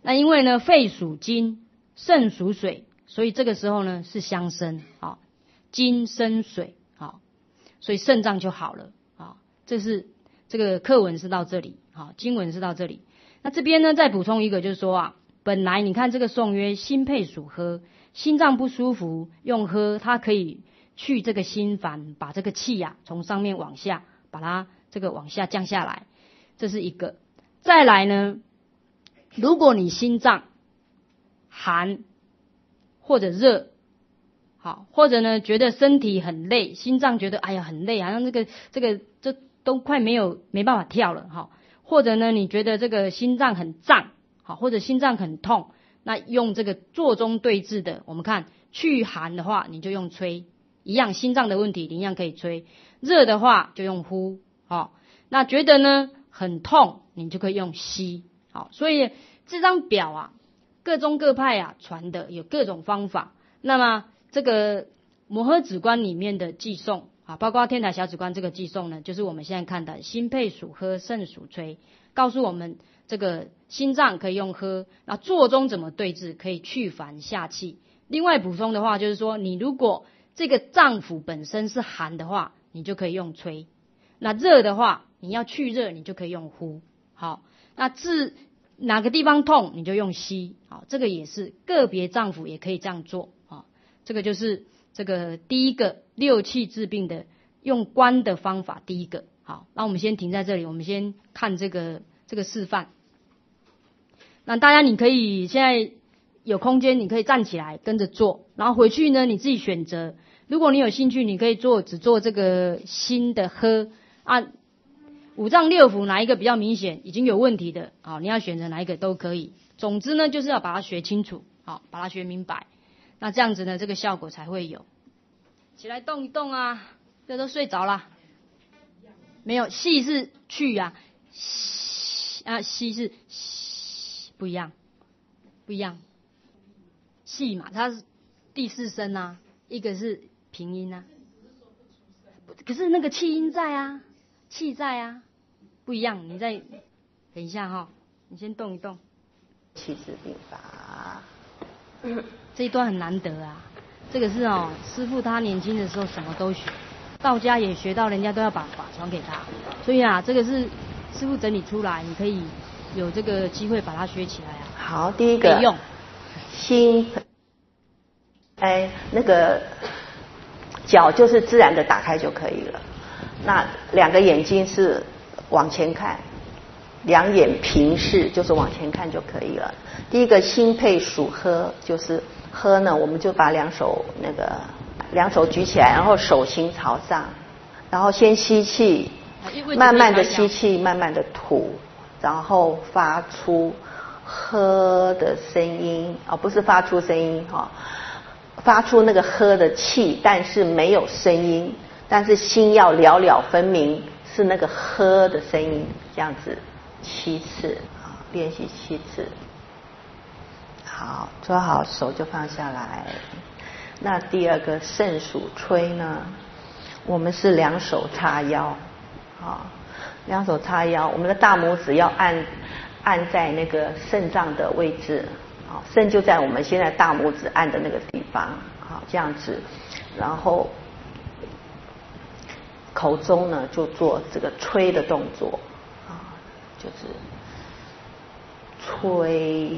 那因为呢肺属金，肾属水，所以这个时候呢是相生，金生水，所以肾脏就好了。这是这个课文是到这里，经文是到这里。那这边呢再补充一个，就是说本来你看这个颂曰心配属喝，心脏不舒服用喝，它可以去这个心烦，把这个气从上面往下，把它这个往下降下来，这是一个。再来呢，如果你心脏寒或者热，或者呢觉得身体很累，心脏觉得哎呀很累，好像这都快没办法跳了，或者呢你觉得这个心脏很胀，或者心脏很痛，那用这个坐中对治的，我们看去寒的话你就用吹，一样心脏的问题你一样可以吹，热的话就用呼，那觉得呢很痛你就可以用吸。所以这张表各宗各派传的有各种方法。那么这个摩诃止观里面的偈颂包括天台小止观这个偈颂呢，就是我们现在看的心配属喝，肾属吹，告诉我们这个心脏可以用喝，那坐中怎么对治，可以去烦下气。另外补充的话就是说，你如果这个脏腑本身是寒的话，你就可以用吹，那热的话你要去热，你就可以用呼。那治哪个地方痛你就用吸，这个也是个别脏腑也可以这样做。这个就是这个第一个六气治病的用观的方法，第一个。好，那我们先停在这里，我们先看这个示范。那大家你可以现在有空间你可以站起来跟着做，然后回去呢你自己选择，如果你有兴趣你可以只做这个心的喝五脏六腑哪一个比较明显已经有问题的，你要选择哪一个都可以。总之呢就是要把它学清楚，把它学明白，那这样子呢这个效果才会有。起来动一动这都睡着了。没有，细是去吸是不一样，细嘛它是第四声一个是平音可是那个气音在气在不一样。你再等一下你先动一动。 气治病法， 这一段很难得这个是师父他年轻的时候什么都学，道家也学到，人家都要把法传给他，所以这个是师父整理出来，你可以有这个机会把它学起来好，第一个用心，那个脚就是自然的打开就可以了。那两个眼睛是往前看，两眼平视就是往前看就可以了。第一个心配属喝，就是喝呢，我们就把两手举起来，然后手心朝上，然后先吸气，慢慢的吸气，慢慢的吐，然后发出喝的声音不是发出声音发出那个喝的气，但是没有声音，但是心要了了分明，是那个喝的声音，这样子7次，练习7次。好，抓好手就放下来。那第二个肾属吹呢，我们是两手叉腰，两手叉腰，我们的大拇指要按在那个肾脏的位置，肾就在我们现在大拇指按的那个地方，这样子，然后口中呢就做这个吹的动作，就是吹。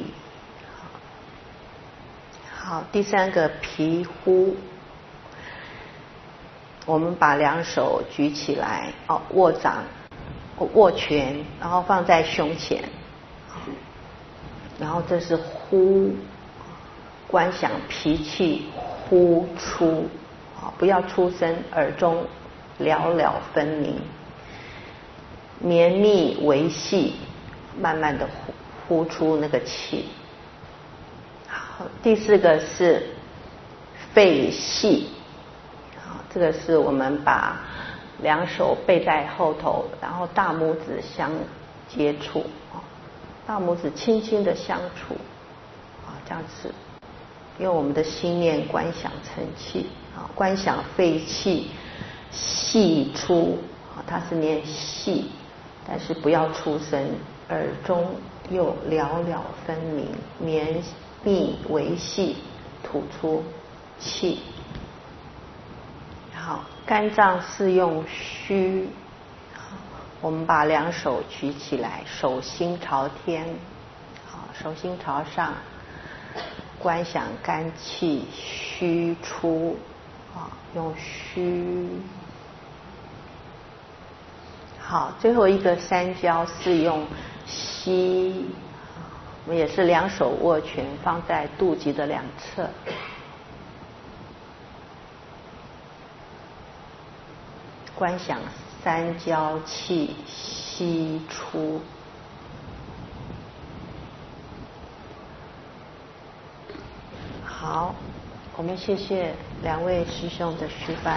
好，第三个皮呼，我们把两手举起来，握掌、握拳，然后放在胸前，然后这是呼，观想脾气呼出，不要出声，耳中了了分明，绵密维细，慢慢的呼出那个气。好，第四个是肺系，这个是我们把两手背在后头，然后大拇指相接触，大拇指轻轻的相触，这样子，因为我们的心念观想成气，观想肺气细出，它是念细，但是不要出声，耳中又了了分明，绵密维细，吐出气。好，肝脏是用虚，我们把两手举起来，手心朝天，好，手心朝上，观想肝气虚出，啊，用虚。好，最后一个三焦是用吸，我们也是两手握拳放在肚脐的两侧，观想三焦气吸出。好，我们谢谢两位师兄的示范。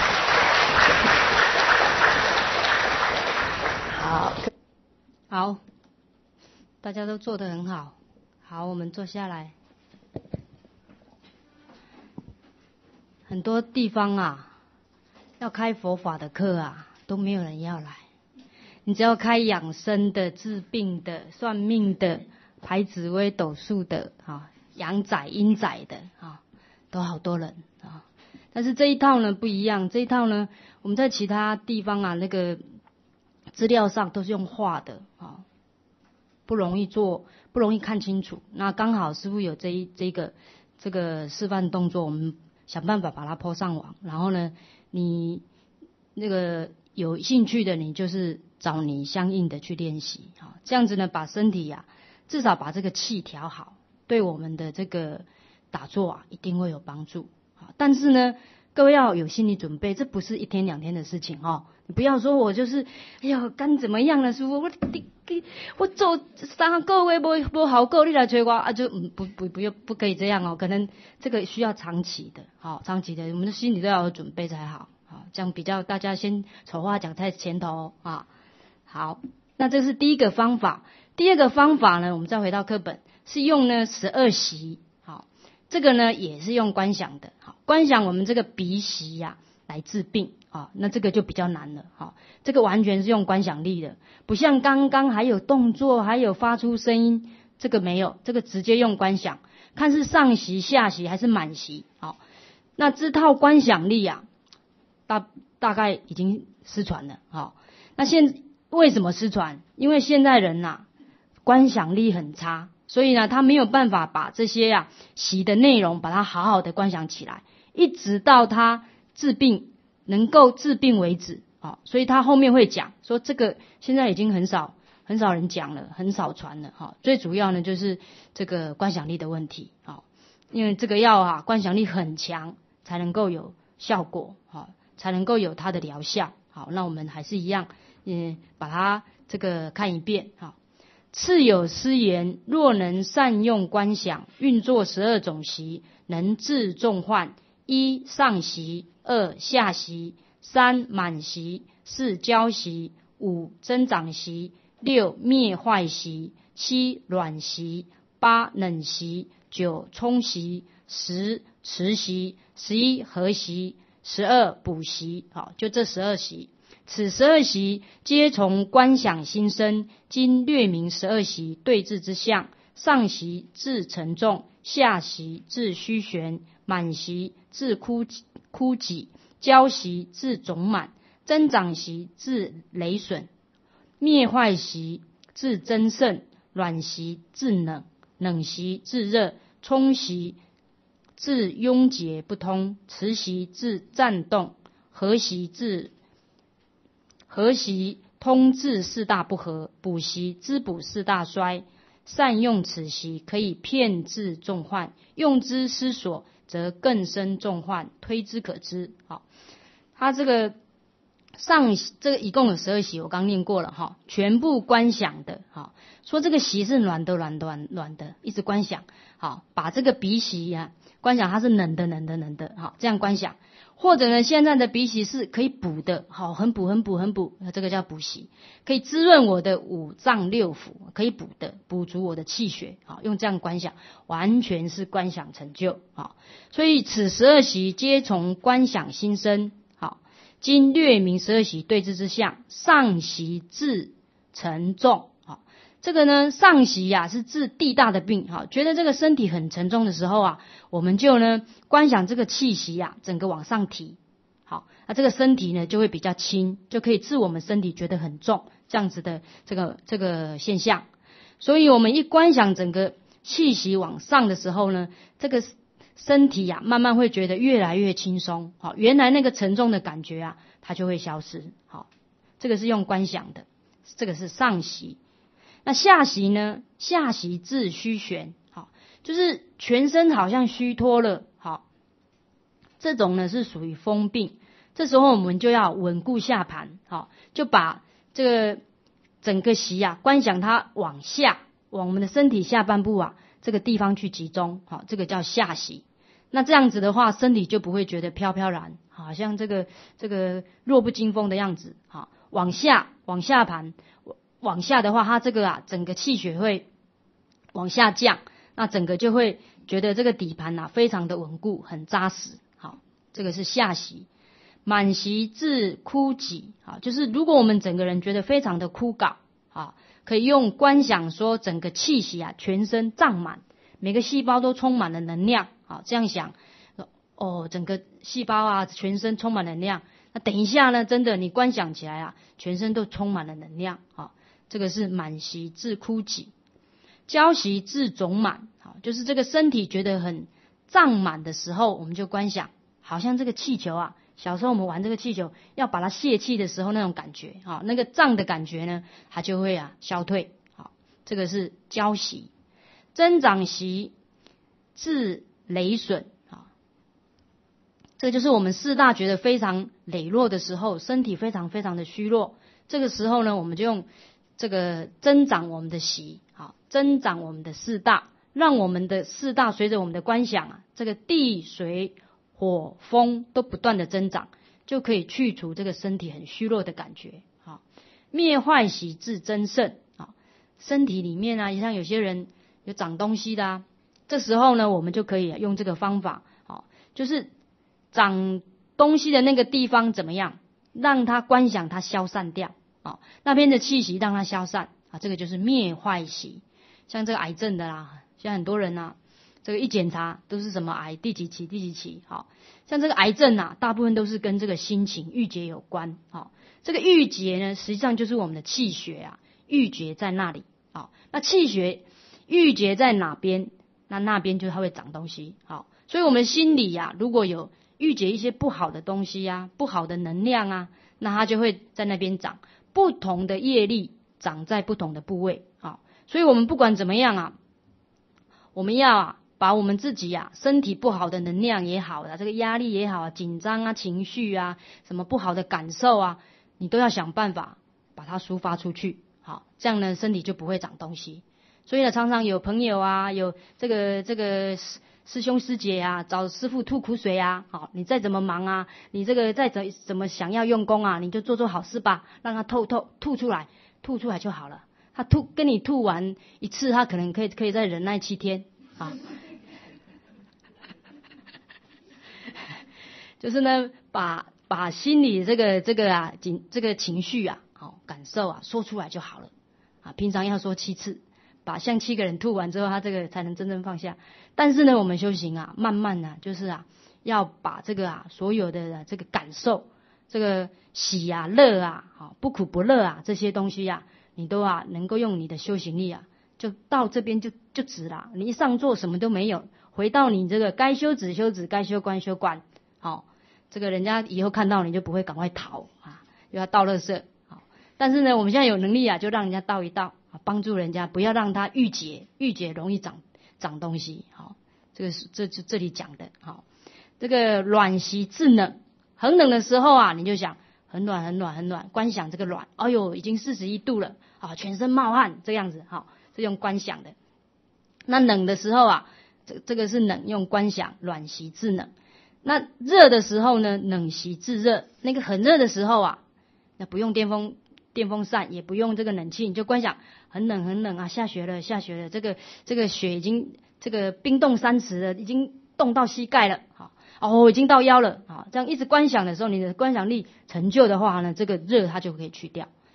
好，大家都做得很好。好，我们坐下来。很多地方啊，要开佛法的课啊，都没有人要来。你只要开养生的、治病的、算命的、排紫微斗数的啊，阳宅阴宅的啊，都好多人啊。但是这一套呢不一样，这一套呢，我们在其他地方啊，那个资料上都是用画的啊，不容易做，不容易看清楚。那刚好师父有这个示范动作，我们想办法把它po上网。然后呢，你那个有兴趣的，你就是找你相应的去练习啊，这样子呢，把身体啊，至少把这个气调好，对我们的这个打坐啊，一定会有帮助啊。但是呢，各位要有心理准备，这不是一天两天的事情哦。你不要说我就是，哎呀，肝怎么样了，师父，我做3个月没好过，你来催我啊，就不可以这样哦。可能这个需要长期的，好，长期的，我们的心里都要有准备才好，好，这样比较大家先丑话讲在前头啊。好，那这是第一个方法。第二个方法呢，我们再回到课本，是用呢12息，好，这个呢也是用观想的，好，观想我们这个鼻息呀来治病。啊，那这个就比较难了，好，这个完全是用观想力的，不像刚刚还有动作，还有发出声音，这个没有，这个直接用观想，看是上息、下息还是满息，好，那这套观想力啊，大概已经失传了，好，那为什么失传？因为现在人呐，观想力很差，所以呢，他没有办法把这些息的内容把它好好的观想起来，一直到他治病。能够治病为止，啊，所以他后面会讲说这个现在已经很少人讲了，很少传了，哈。最主要呢就是这个观想力的问题，啊，因为这个药观想力很强才能够有效果，啊，才能够有它的疗效。好，那我们还是一样，把它这个看一遍，哈。次有师言，若能善用观想，运作12种息，能治重患：1上息，2下息，3满息，4交息，5增长息，6灭坏息，7软息，8冷息，9冲息，10持息，11和息，12补息。好，就这12息。此12息皆从观想心生，今略明12息对治之象。上息治沉重，下息治虚悬，满息治枯脊，交息治肿满，增长息治羸损，灭坏息治增盛，软息治冷，冷息治热，冲息治壅结不通，持息治颤动，和息通治4大不和，补息滋补4大衰。善用此息，可以骗治重患，用之失所，则更生重患，推之可知。好，他这个一共有12息，我刚念过了哈，全部观想的，好，说这个息是暖的，一直观想，好，把这个鼻息观想它是冷的，好，这样观想。或者呢，现在的鼻息是可以补的，好，很补，这个叫补息，可以滋润我的5脏6腑，可以补的，补足我的气血，好，用这样观想，完全是观想成就，好，所以此12息皆从观想心生，好，今略明12息对治之象。上息治沉重，好， 这个呢，上喜呀是治地大的病，好，觉得这个身体很沉重的时候啊，我们就呢观想这个气息呀，整个往上提，好，那这个身体呢就会比较轻，就可以治我们身体觉得很重这样子的这个现象。所以我们一观想整个气息往上的时候呢，这个身体呀慢慢会觉得越来越轻松，好，原来那个沉重的感觉啊，它就会消失，好，这个是用观想的，这个是上息。那下息呢？下息治虚悬，好，就是全身好像虚脱了，好，这种呢是属于风病。这时候我们就要稳固下盘，好，就把这个整个息啊，观想它往下，往我们的身体下半部啊这个地方去集中，好，这个叫下息。那这样子的话，身体就不会觉得飘飘然，好像这个弱不禁风的样子，好，往下盘。往下的话，它这个啊，整个气血会往下降，那整个就会觉得这个底盘啊非常的稳固，很扎实。好，这个是下息。满息治枯脊，好，就是如果我们整个人觉得非常的枯槁，好，可以用观想说整个气息啊全身胀满，每个细胞都充满了能量，好，这样想，哦，整个细胞啊全身充满能量。那等一下呢，真的你观想起来啊，全身都充满了能量，好。这个是满息治枯脊，交息治肿满，好，就是这个身体觉得很胀满的时候，我们就观想，好像这个气球啊，小时候我们玩这个气球，要把它泄气的时候那种感觉，好，那个胀的感觉呢，它就会啊消退，好，这个是交息。增长息治羸损，好，这个就是我们四大觉得非常羸弱的时候，身体非常非常的虚弱，这个时候呢，我们就用这个增长我们的息，好，增长我们的四大，让我们的四大随着我们的观想啊，这个地水火风都不断的增长，就可以去除这个身体很虚弱的感觉，好，灭坏息治增盛，好，身体里面啊，像有些人有长东西的啊，这时候呢，我们就可以用这个方法，好，就是长东西的那个地方怎么样，让它观想它消散掉。哦，那边的气息让它消散啊，这个就是灭坏息。像这个癌症的啦，像很多人啊，这个一检查都是什么癌，第几期，好，像这个癌症啊，大部分都是跟这个心情郁结有关。好，这个郁结呢，实际上就是我们的气血啊，郁结在那里。好，那气血郁结在哪边，那边就它会长东西。好，所以我们心里啊，如果有郁结一些不好的东西啊，不好的能量啊，那它就会在那边长。不同的业力长在不同的部位，好，所以我们不管怎么样啊，我们要啊把我们自己啊身体不好的能量也好啊，这个压力也好啊，紧张啊，情绪啊，什么不好的感受啊，你都要想办法把它抒发出去，好，这样呢身体就不会长东西。所以呢，常常有朋友啊，有这个师兄师姐啊，找师父吐苦水啊，好，你再怎么忙啊，你这个再怎么想要用功啊，你就做好事吧，让他吐出来就好了。他跟你吐完一次，他可能可以再忍耐7天啊。就是呢，把心里这个情绪啊，好感受啊，说出来就好了啊。平常要说7次。把像7个人吐完之后，他这个才能真正放下。但是呢，我们修行啊，慢慢啊，就是啊，要把这个啊，所有的这个感受，这个喜啊、乐啊、好不苦不乐啊这些东西啊，你都啊能够用你的修行力啊，就到这边就止了。你一上座什么都没有，回到你这个该修止修止，该修观修观。好，这个人家以后看到你就不会赶快逃啊，又要倒垃圾。好，但是呢，我们现在有能力啊，就让人家倒一倒。帮助人家，不要让他郁结容易长东西。好，这个是这里讲的。好，这个卵息制冷，很冷的时候啊，你就想很暖，观想这个卵，哎呦，已经41度了，啊，全身冒汗这样子。好，是用观想的。那冷的时候啊，这个是冷，用观想卵息制冷。那热的时候呢，冷息制热。那个很热的时候啊，那不用电风扇，也不用这个冷气，你就观想很冷啊，下雪了，这个雪已经这个冰冻30了，已经冻到膝盖了，好，哦，已经到腰了，好，这样一直观想的时候，你的观想力成就的话呢，这个热它就可以去掉。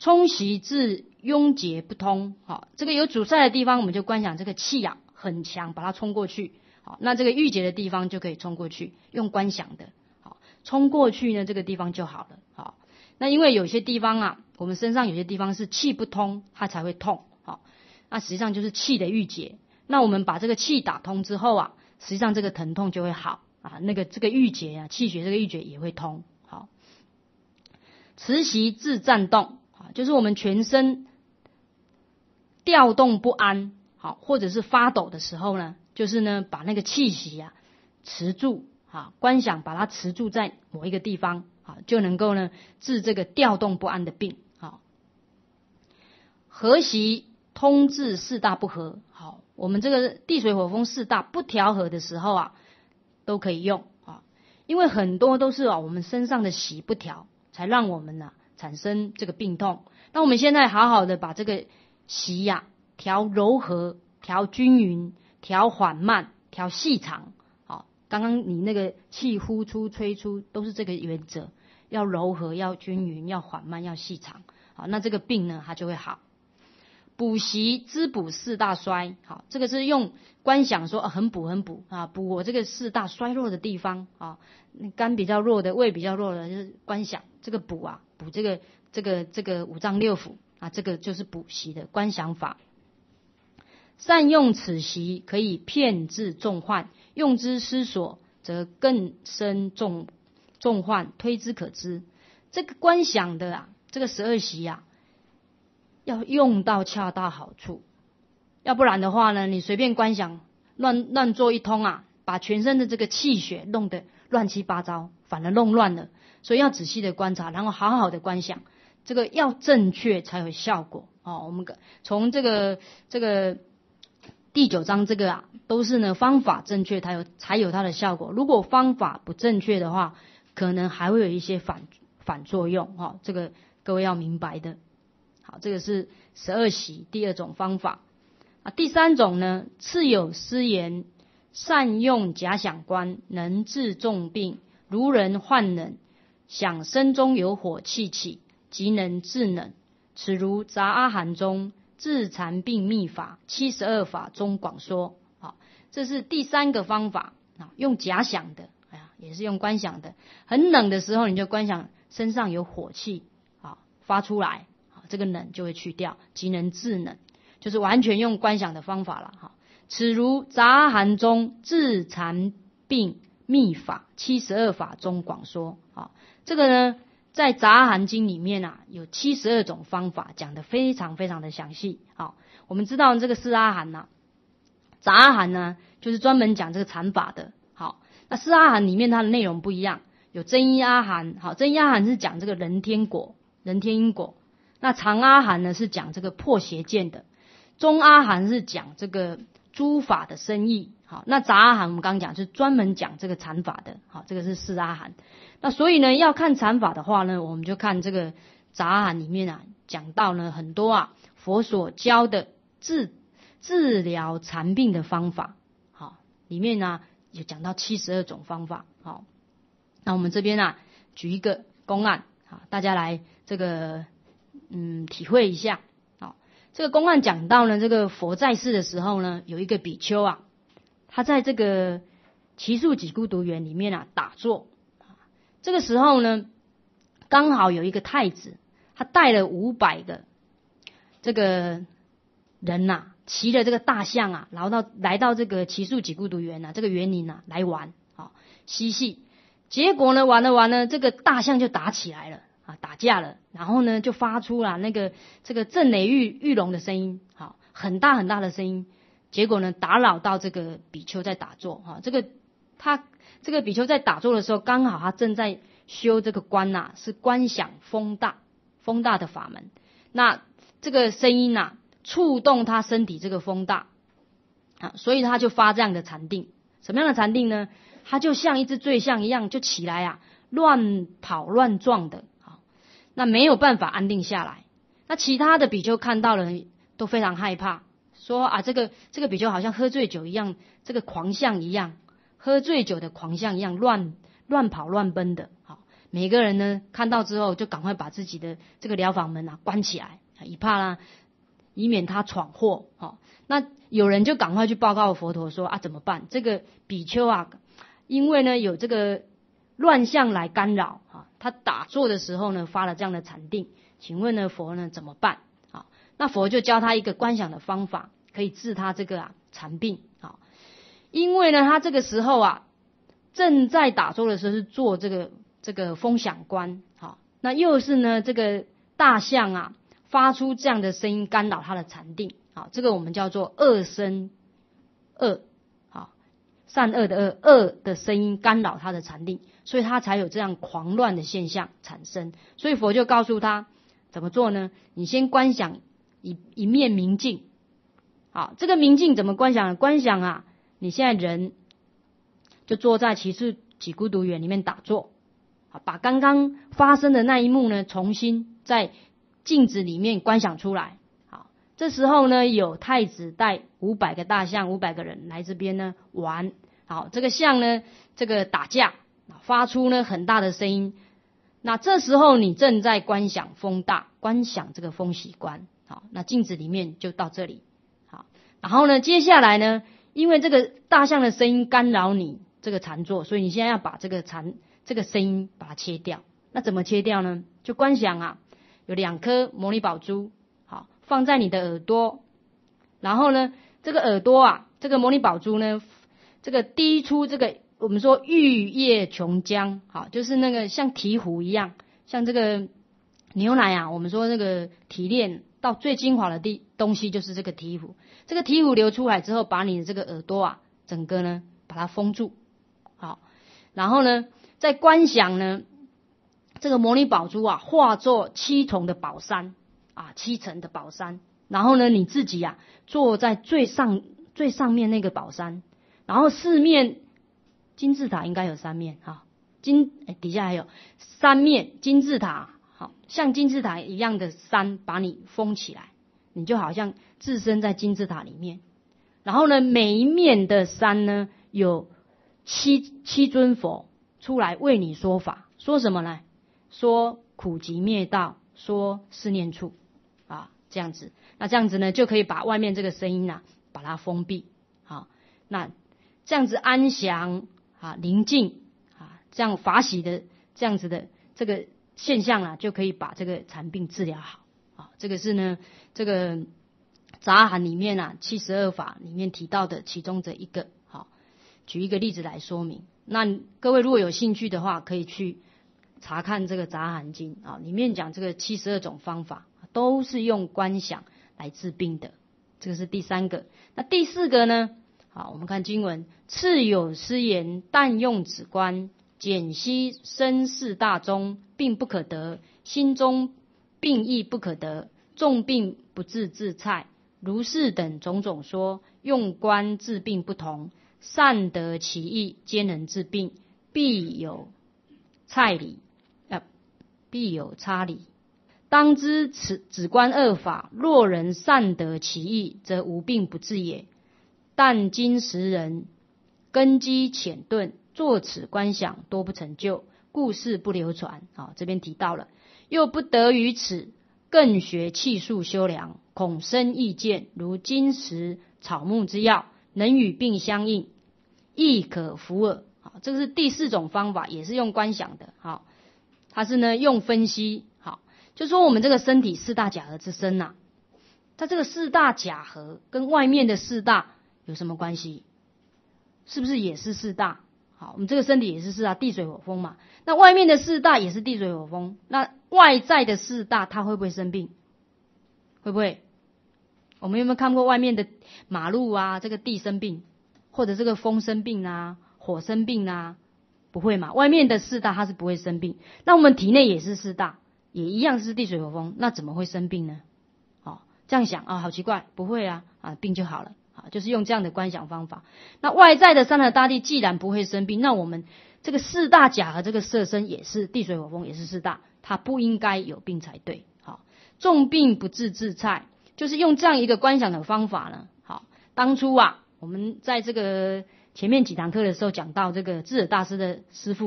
冲习至壅结不通，好，这个有阻塞的地方，我们就观想这个气啊很强，把它冲过去，好，那这个郁结的地方就可以冲过去，用观想的，好，冲过去呢，这个地方就好了，好，那因为有些地方啊，我们身上有些地方是气不通，它才会痛，好，那实际上就是气的郁结，那我们把这个气打通之后啊，实际上这个疼痛就会好啊，那个这个郁结啊，气血这个郁结也会通，好，持习至颤动，就是我们全身调动不安，好，或者是发抖的时候呢，就是呢把那个气息啊持住，啊，观想把它持住在某一个地方，啊，就能够呢治这个调动不安的病，好。和习通治四大不和，好，我们这个地水火风四大不调和的时候啊，都可以用啊，因为很多都是我们身上的习不调，才让我们产生这个病痛。那我们现在好好的把这个习呀调柔和、调均匀、调缓慢、调细长，好，刚刚你那个气呼出、吹出都是这个原则，要柔和、要均匀、要缓慢、要细长，好，那这个病呢它就会好。补习滋补四大衰，好，这个是用观想说很补很补啊，补我这个四大衰弱的地方啊，肝比较弱的、胃比较弱的，就是观想这个补啊，补这个五脏六腑啊，这个就是补习的观想法。善用此习，可以遍治众患；用之失所，则更生众患，推之可知。这个观想的这个12习要用到恰到好处，要不然的话呢，你随便观想乱做一通把全身的这个气血弄得乱七八糟，反而弄乱了。所以要仔细的观察，然后好好的观想，这个要正确才有效果哦。我们从这个第9章这个都是呢方法正确才有它的效果。如果方法不正确的话，可能还会有一些反作用哦。这个各位要明白的。好，这个是12习第2种方法第3种呢，次有思言，善用假想观，能治重病，如人患冷，想身中有火气起，即能治冷。此如杂阿含中治残病秘法72法中广说。好，这是第3个方法用假想的，也是用观想的。很冷的时候，你就观想身上有火气发出来，这个冷就会去掉，即能治冷，就是完全用观想的方法了。此如杂阿含中治残病秘法72法中广说。这个呢在杂阿含经里面有72种方法，讲得非常非常的详细。我们知道这个四阿含杂阿含呢就是专门讲这个禅法的。那四阿含里面它的内容不一样，有真一阿含，真一阿含是讲这个人天因果。那长阿含呢是讲这个破邪见的，中阿含是讲这个诸法的深义。那杂阿含我们刚刚讲是专门讲这个禅法的。这个是四阿含。那所以呢要看禅法的话呢，我们就看这个杂阿含里面讲到呢很多佛所教的治疗残病的方法。里面有讲到72种方法。那我们这边举一个公案，大家来这个体会一下。这个公案讲到呢，这个佛在世的时候呢，有一个比丘他在这个祇树给孤独园里面打坐。这个时候呢，刚好有一个太子，他带了500个这个人骑了这个大象然后来到这个祇树给孤独园这个园林来玩嬉戏。结果呢玩了这个大象就打起来了打架了，然后呢就发出了这个震雷欲聋的声音，很大很大的声音。结果呢打扰到这个比丘在打坐这个比丘在打坐的时候，刚好他正在修这个观是观想风大的法门。那这个声音触动他身体这个风大所以他就发这样的禅定。什么样的禅定呢？他就像一只醉象一样，就起来乱跑乱撞的。那没有办法安定下来。那其他的比丘看到了都非常害怕，说这个比丘好像喝醉酒一样，这个狂象一样，喝醉酒的狂象一样，乱跑乱奔的。 每个人呢看到之后就赶快把自己的这个疗房门关起来，以免他闯祸。那有人就赶快去报告佛陀说怎么办？这个比丘因为呢有这个乱象来干扰他打坐的时候呢发了这样的禅定，请问呢佛呢怎么办？那佛就教他一个观想的方法，可以治他这个禅病。因为呢他这个时候正在打坐的时候是做这个风响观，那又是呢这个大象发出这样的声音干扰他的禅定，这个我们叫做恶声恶，善恶的恶的声音干扰他的禅定，所以他才有这样狂乱的现象产生。所以佛就告诉他怎么做呢？你先观想一面明镜。这个明镜怎么观想呢？观想你现在人就坐在祇树给孤独园里面打坐，把刚刚发生的那一幕呢重新在镜子里面观想出来。这时候呢有太子带500个大象500个人来这边呢玩，这个象呢这个打架发出呢很大的声音，那这时候你正在观想风大，观想这个风息观，那镜子里面就到这里。然后呢接下来呢因为这个大象的声音干扰你这个禅坐，所以你现在要把这个声音把它切掉。那怎么切掉呢？就观想有2颗摩尼宝珠，放在你的耳朵，然后呢这个耳朵这个摩尼宝珠呢这个滴出这个我们说玉液琼浆，就是那个像醍醐一样，像这个牛奶我们说那个提炼到最精华的东西就是这个醍醐，这个醍醐流出来之后，把你的这个耳朵整个呢把它封住。然后呢再观想呢这个摩尼宝珠化作7重的宝山7层的宝山，然后呢你自己坐在最上面那个宝山，然后4面金字塔应该有3面底下还有3面金字塔，像金字塔一样的山把你封起来，你就好像置身在金字塔里面。然后呢每一面的山呢有七尊佛出来为你说法，说什么呢？说苦集灭道，说四念处这样子。那这样子呢就可以把外面这个声音把它封闭。那这样子安详宁静这样法喜的这样子的这个现象就可以把这个禅病治疗好。这个是呢这个杂含里面72法里面提到的其中的一个。举一个例子来说明。那各位如果有兴趣的话，可以去查看这个杂含经里面讲这个72种方法都是用观想来治病的。这个是第3个。那第4个呢？我们看经文，次有师言，但用止观，减息身4大中，病不可得，心中病亦不可得，重病不治自蔡，如是等种种说，用观治病不同，善得其意，皆能治病，必有差理。当知此止观2法，若人善得其意，则无病不治也。但今时人根基浅钝，作此观想多不成就，故事不流传。这边提到了，又不得于此，更学气数修良，恐生意见，如金石草木之药，能与病相应，亦可服耳。这个是第4种方法，也是用观想的。它是呢用分析。就说我们这个身体4大假合之身它这个4大假合跟外面的4大有什么关系？是不是也是4大？我们这个身体也是4大，地水火风嘛。那外面的4大也是地水火风，那外在的4大它会不会生病？会不会？我们有没有看过外面的马路这个地生病，或者这个风生病火生病不会嘛？外面的4大它是不会生病。那我们体内也是4大，也一样是地水火风，那怎么会生病呢？这样想好奇怪，不会病就好了。就是用这样的观想方法。那外在的山河大地既然不会生病，那我们这个4大假和这个色身也是地水火风，也是4大，它不应该有病才对。重病不治自蔡，就是用这样一个观想的方法呢。当初我们在这个前面几堂课的时候讲到这个智者大师的师父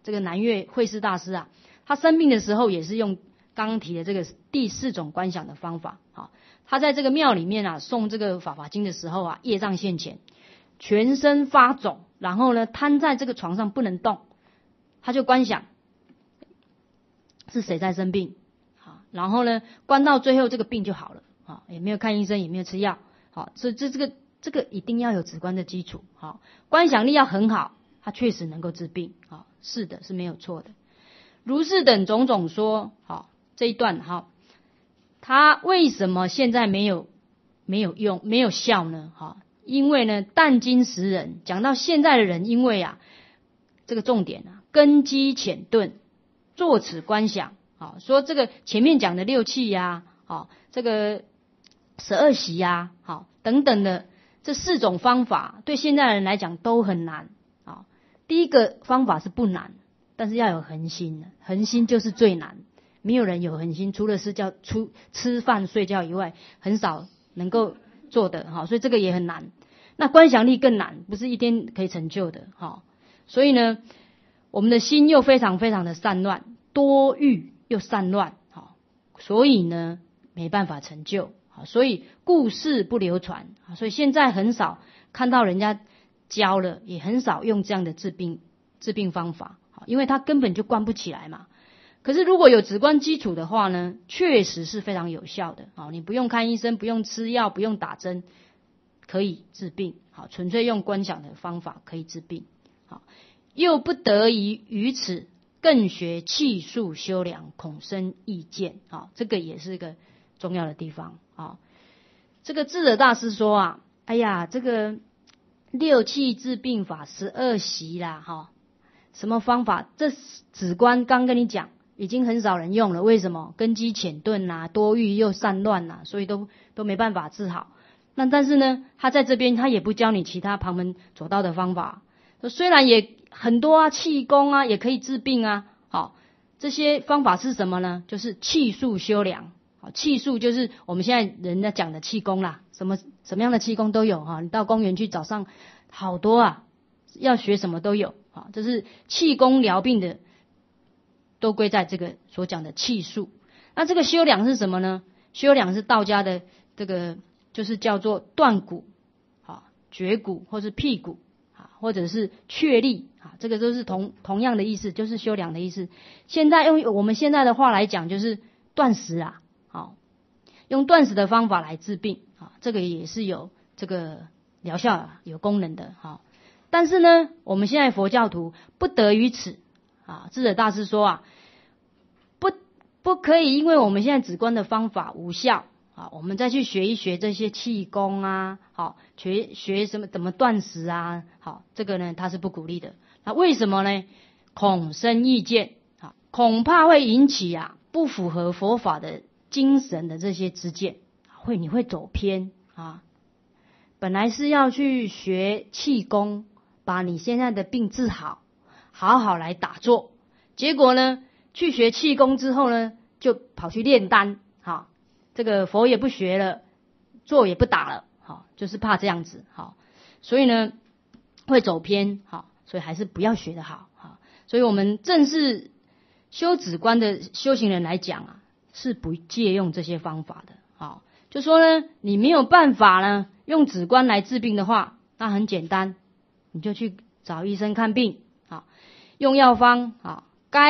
这个南岳慧思大师啊，他生病的时候也是用刚刚提的这个第4种观想的方法。好，他在这个庙里面啊诵这个法华经的时候啊，业障现前，全身发肿，然后呢瘫在这个床上不能动，他就观想是谁在生病，好，然后呢观到最后这个病就好了，好，也没有看医生，也没有吃药，好，所以这个一定要有止观的基础，好，观想力要很好，它确实能够治病，好，是的，是没有错的。如是等种种说，好，这一段好，它为什么现在没有用没有效呢？好，因为呢但今时人，讲到现在的人，因为啊这个重点啊根基浅钝，作此观想，好，说这个前面讲的6气呀，好，这个12习呀，好，等等的这4种方法，对现在人来讲都很难。好，第一个方法是不难，但是要有恒心，恒心就是最难。没有人有恒心，除了是叫吃饭睡觉以外，很少能够做的，好，所以这个也很难。那观想力更难，不是一天可以成就的，好，所以呢，我们的心又非常非常的散乱，多欲又散乱，好，所以呢没办法成就，好，所以故事不流传，所以现在很少看到人家教了，也很少用这样的治病方法，好，因为他根本就观不起来嘛。可是如果有止观基础的话呢，确实是非常有效的，好，你不用看医生，不用吃药，不用打针，可以治病，好，纯粹用观想的方法可以治病，好，又不得于此，更学气数修良，恐生意见，好，这个也是一个重要的地方，好，这个智者大师说啊，哎呀，这个6气治病法12习啦，哈，什么方法？这止观刚跟你讲，已经很少人用了，为什么？根基浅钝啊，多欲又散乱啊，所以都没办法治好。那但是呢，他在这边他也不教你其他旁门左道的方法，虽然也很多啊，气功啊也可以治病啊，好，这些方法是什么呢？就是气数修良，好，气数就是我们现在人家讲的气功啦，什么样的气功都有哈，你到公园去早上好多啊，要学什么都有，好，这是气功疗病的。都归在这个所讲的气数。那这个修良是什么呢？修良是道家的这个就是叫做断骨、绝骨或是辟骨，或者是确立，这个都是同样的意思，就是修良的意思。现在用我们现在的话来讲，就是断食啊，好，用断食的方法来治病啊，这个也是有这个疗效有功能的，好。但是呢，我们现在佛教徒不得于此啊，智者大师说啊，不可以，因为我们现在止观的方法无效啊，我们再去学一学这些气功啊，好，学怎么断食啊，好，这个呢他是不鼓励的。那为什么呢？恐生意见啊，恐怕会引起啊不符合佛法的精神的这些知见，你会走偏啊。本来是要去学气功，把你现在的病治好，好好来打坐，结果呢？去学气功之后呢，就跑去炼丹，好，这个佛也不学了，坐也不打了，好，就是怕这样子，好，所以呢会走偏，好，所以还是不要学的好，好，所以我们正是修止观的修行人来讲啊，是不借用这些方法的，好，就说呢，你没有办法呢用止观来治病的话，那很简单，你就去找医生看病，好，用药方，好，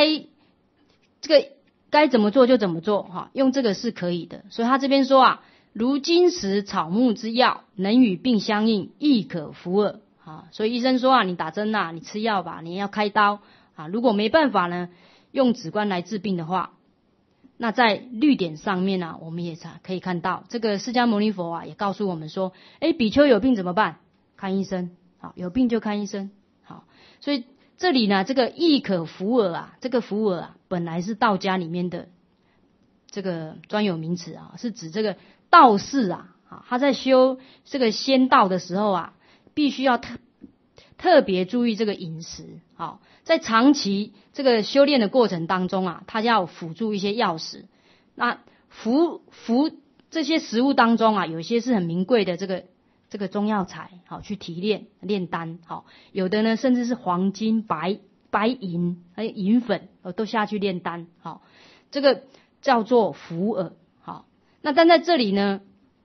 该怎么做就怎么做哈，用这个是可以的。所以他这边说啊，如金石草木之药，能与病相应，亦可服耳啊。所以医生说啊，你打针啊，你吃药吧，你要开刀啊。如果没办法呢，用止观来治病的话，那在律典上面呢，我们也可以看到，这个释迦牟尼佛啊也告诉我们说，比丘有病怎么办？看医生，好，有病就看医生，好，所以。这里呢，这个亦可服耳啊，这个服耳啊，本来是道家里面的这个专有名词啊，是指这个道士啊，他在修这个仙道的时候啊，必须要特别注意这个饮食，好，在长期这个修炼的过程当中啊，他要辅助一些药食，那服这些食物当中啊，有一些是很名贵的这个中药材，好去提炼炼丹，好，有的呢甚至是黄金白白银还有银粉都下去炼丹，好，这个叫做伏耳。好，那但在这里呢，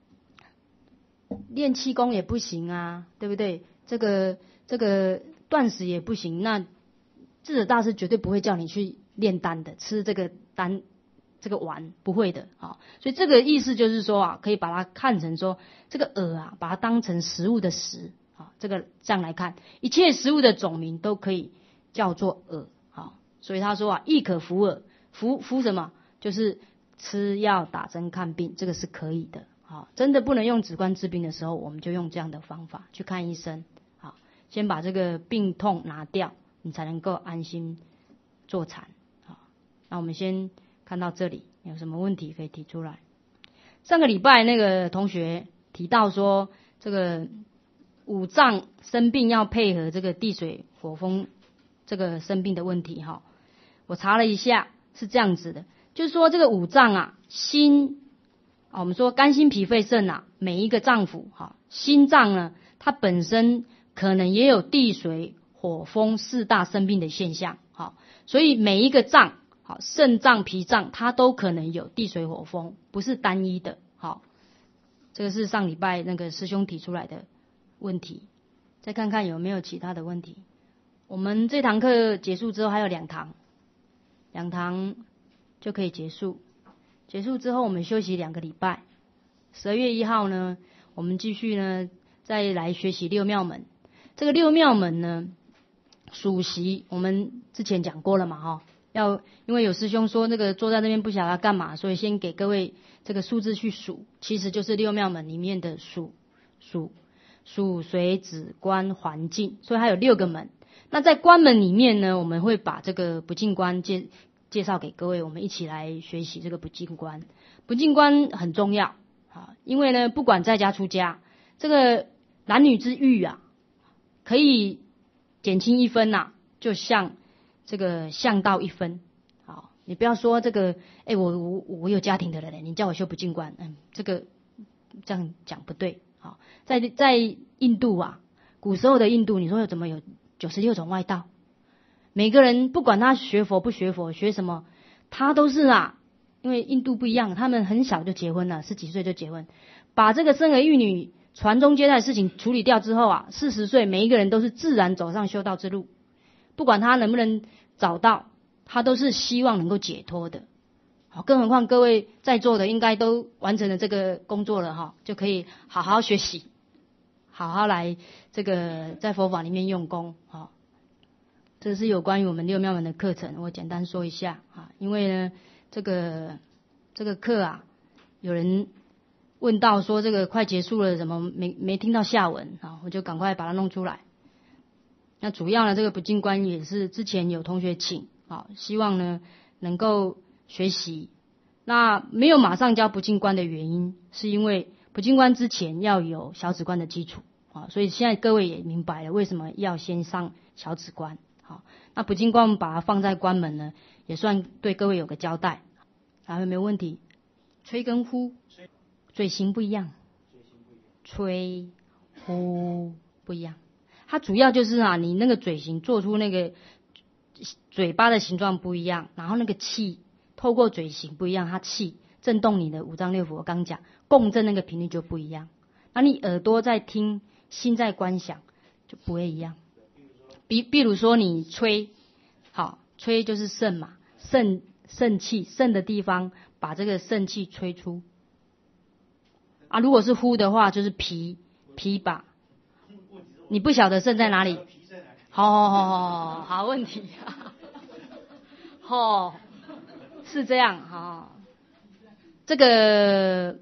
练气功也不行啊，对不对？这个断食也不行，那智者大师绝对不会叫你去炼丹的，吃这个丹这个丸不会的啊。所以这个意思就是说啊，可以把它看成说这个饵啊，把它当成食物的食啊，这样来看，一切食物的总名都可以叫做饵啊。所以他说啊，亦可服饵，服什么？就是吃药打针看病，这个是可以的。好，真的不能用止观治病的时候，我们就用这样的方法去看医生。好，先把这个病痛拿掉，你才能够安心坐禅。好，那我们先看到这里，有什么问题可以提出来。上个礼拜那个同学提到说，这个五脏生病要配合这个地水火风这个生病的问题哈，我查了一下是这样子的，就是说这个五脏啊，心我们说肝心脾肺肾啊，每一个脏腑哈，心脏呢，它本身可能也有地水火风四大生病的现象，好，所以每一个脏，好，肾脏、脾脏，它都可能有地水火风，不是单一的，好，这个是上礼拜那个师兄提出来的问题，再看看有没有其他的问题。我们这堂课结束之后还有2堂就可以结束。结束之后，我们休息2个礼拜。12月1号呢，我们继续呢，再来学习六妙门。这个六妙门呢，数息我们之前讲过了嘛，哈，因为有师兄说那个坐在那边不晓得要干嘛，所以先给各位这个数字去数，其实就是六妙门里面的数水止观环境，所以它有6个门。那在观门里面呢，我们会把这个不净观介绍给各位，我们一起来学习这个不净观。不净观很重要啊，因为呢，不管在家出家，这个男女之欲啊，可以减轻1分呐，就像这个向道1分。好，你不要说这个，我有家庭的人，你叫我修不净观，这个这样讲不对。好，在印度啊，古时候的印度，你说怎么有96种外道？每个人不管他学佛不学佛，学什么，他都是因为印度不一样，他们很小就结婚了，10几岁就结婚，把这个生儿育女、传宗接代的事情处理掉之后40岁每一个人都是自然走上修道之路，不管他能不能找到，他都是希望能够解脱的。好，更何况各位在座的应该都完成了这个工作了哈，就可以好好学习，好好来这个在佛法里面用功。好，这是有关于我们六妙门的课程，我简单说一下啊。因为呢，这个课有人问到说这个快结束了，怎么没听到下文啊？我就赶快把它弄出来。那主要呢，这个不净观也是之前有同学请希望呢能够学习。那没有马上教不净观的原因，是因为不净观之前要有小止观的基础所以现在各位也明白了为什么要先上小止观。好，那不净观我们把它放在观门呢，也算对各位有个交代。还有没有问题？吹跟呼，嘴型不一样，吹呼不一样。它主要就是你那个嘴型做出那个嘴巴的形状不一样，然后那个气透过嘴型不一样，它气震动你的五脏六腑，我刚讲共振那个频率就不一样。那你耳朵在听，心在观想，就不会一样。比如说你吹，好，吹就是肾嘛，肾气，肾的地方把这个肾气吹出如果是呼的话，就是脾把。你不晓得肾在哪里？好问题是这样这个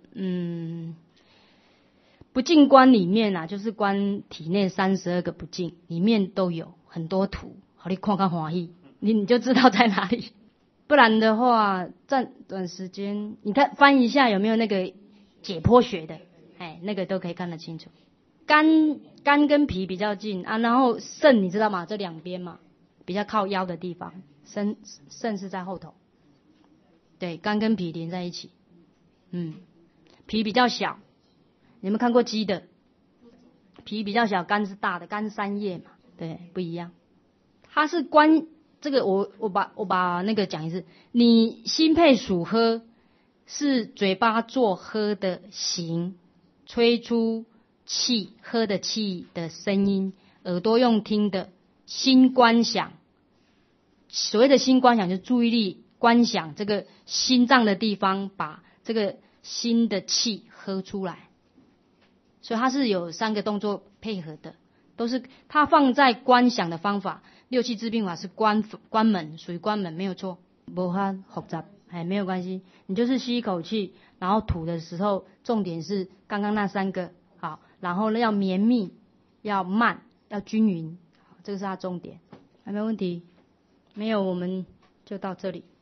不净观里面就是观体内32个不净，里面都有很多图，好，你看看欢喜，你就知道在哪里。不然的话，暂短时间，你看翻一下有没有那个解剖学的，那个都可以看得清楚。肝跟脾比较近然后肾你知道吗？这两边嘛，比较靠腰的地方，肾是在后头。对，肝跟脾连在一起。脾比较小，你们看过鸡的？脾比较小，肝是大的，肝是3叶嘛，对，不一样。它是观这个我把那个讲一次，你心配属喝，是嘴巴做喝的形，吹出气喝的气的声音，耳朵用听的，心观想。所谓的心观想，就是注意力观想这个心脏的地方，把这个心的气喝出来。所以它是有3个动作配合的，都是它放在观想的方法。六气治病法是关门，属于关门，没有错，没法复杂，没有关系。你就是吸一口气，然后吐的时候，重点是刚刚那3个，好，然后呢要绵密，要慢，要均匀，这个是它重点。还没有问题？没有，我们就到这里。